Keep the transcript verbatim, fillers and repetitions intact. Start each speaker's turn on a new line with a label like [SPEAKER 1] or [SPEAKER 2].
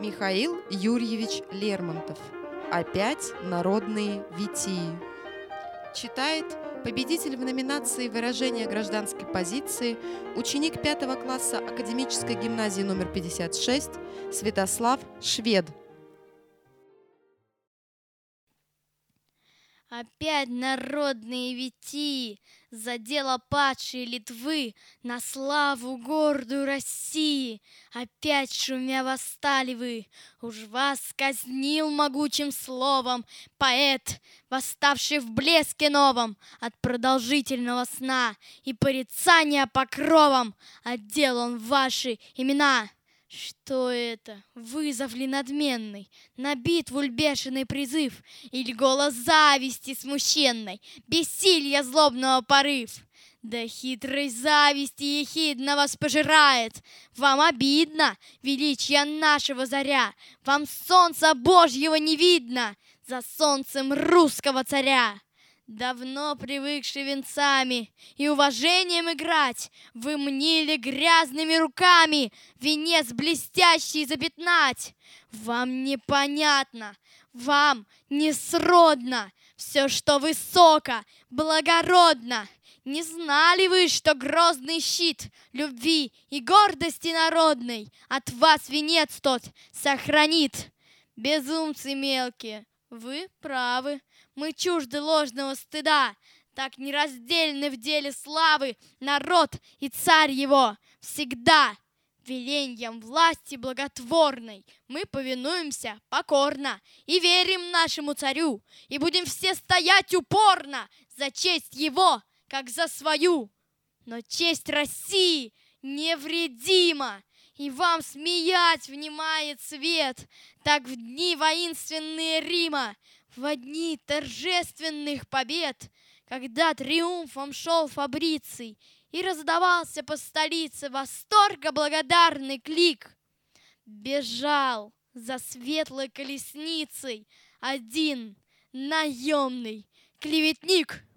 [SPEAKER 1] Михаил Юрьевич Лермонтов. Опять народные витии. Читает победитель в номинации «Выражение гражданской позиции», ученик пятого класса Академической гимназии номер пятьдесят шесть Святослав Швед.
[SPEAKER 2] Опять народные витии за дело падшей Литвы на славу гордую России. Опять шумя восстали вы, уж вас казнил могучим словом поэт, восставший в блеске новом от продолжительного сна, и порицания покровом отдел он ваши имена. Что это? Вызов ли надменный? На битву ль бешеный призыв? Или голос зависти смущенной, бессилья злобного порыв? Да хитрость зависти ехидно вас пожирает. Вам обидно, величия нашего заря, вам солнца Божьего не видно за солнцем русского царя. Давно привыкши венцами и уважением играть, вы мнили грязными руками венец блестящий запятнать. Вам непонятно, вам не сродно все, что высоко, благородно. Не знали вы, что грозный щит любви и гордости народной от вас венец тот сохранит? Безумцы мелкие, вы правы. Мы чужды ложного стыда, так нераздельны в деле славы народ и царь его. Всегда веленьям власти благотворной мы повинуемся покорно и верим нашему царю, и будем все стоять упорно за честь его, как за свою. Но честь России невредима, и вам смеять внимает свет, так в дни воинственные Рима, в дни торжественных побед, когда триумфом шел Фабриций и раздавался по столице восторга благодарный клик, бежал за светлой колесницей один наемный клеветник.